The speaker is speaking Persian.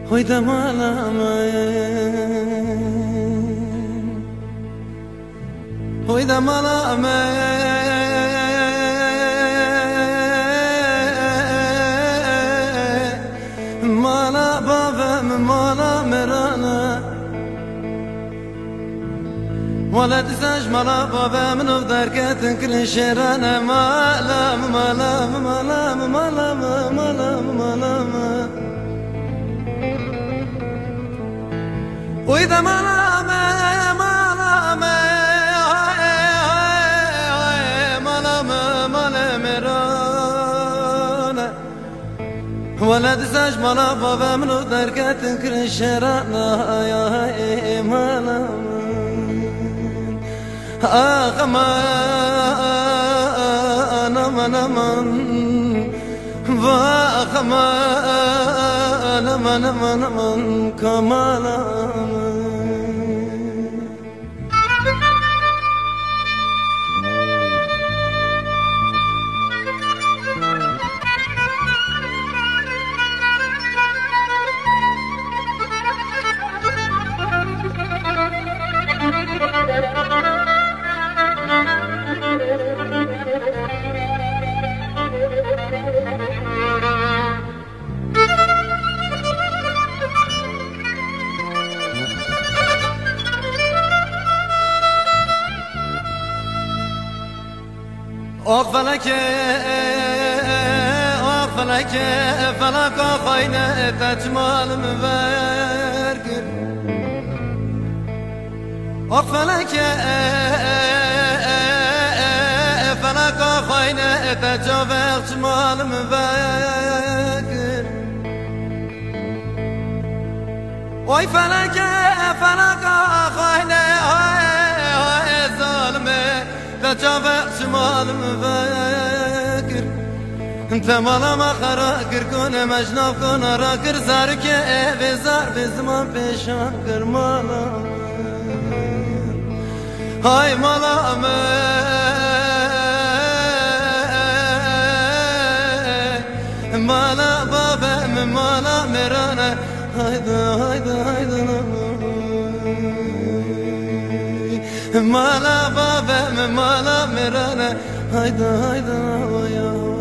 Hoyda malama, hoyda malama, mala babam mala merana. ولد زاج ملا بابا منو دركت كل شيرانه مالا مالا مالا مالا مالا مالا وإذا مالا مالا مالا مالا مرانا ولد زاج ملا بابا منو دركت كل شيرانه يا مالا أخمان من وأخمان من كمالا آق فلک فلک آخاینه تجمال مورگر آق فلک آخاینه تجمال مورگر وای فلک آخاینه ظالمه تجاوز شمال مفكر انت مالا ما خراكر كون مجناب كون راكر زارك بزار بزمان بشان كر مالا هاي مالا مالا بابا مالا مرانا هايدا هايدا هايدا مالا بابا مالا مرانا هايدا هايدا ويا